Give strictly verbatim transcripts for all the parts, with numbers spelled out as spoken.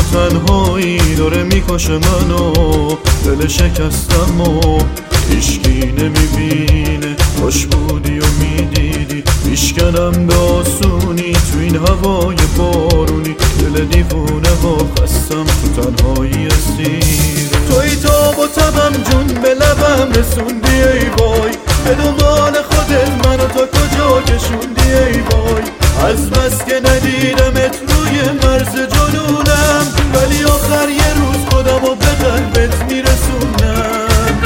تنهایی داره میکشه منو، دل شکستم و هیچکی نمیبینه. کاش بودی و میدیدی میشکنم به آسونی تو این هوای بارونی. دل دیوونه و خستم تو تنهایی اسیر. توی تاب و تبم جون به لبم رسوندی ای وای، به دنبال خودت منو تا کجا کشوندی ای وای. از بس که ندیدمت روی مرز جنونم، ولی آخر یه روز خودمو به قلبت میرسونم.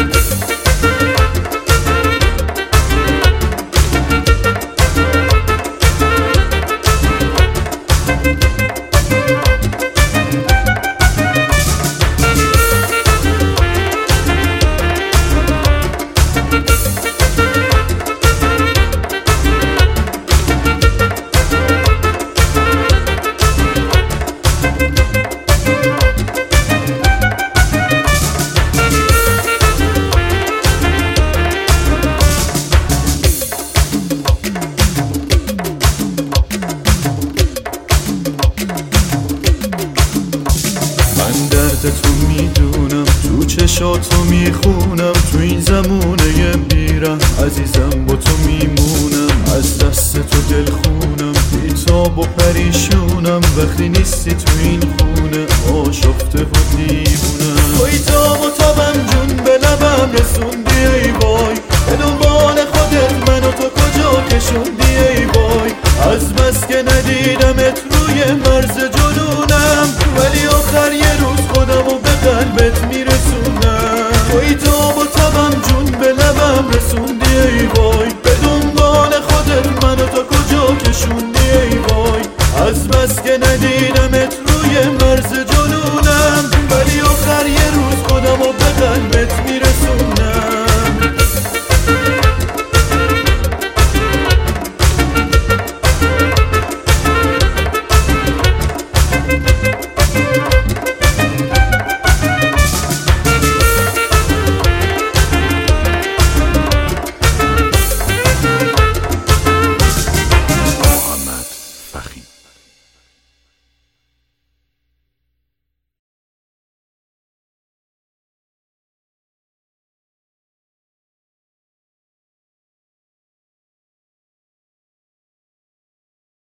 تو میدونم، تو چشاتو میخونم، تو این زمونه بیرم عزیزم با تو میمونم. از دست تو دل خونم، بیتاب و پریشونم، وقتی نیستی تو این خونه آشفته و دیوونم.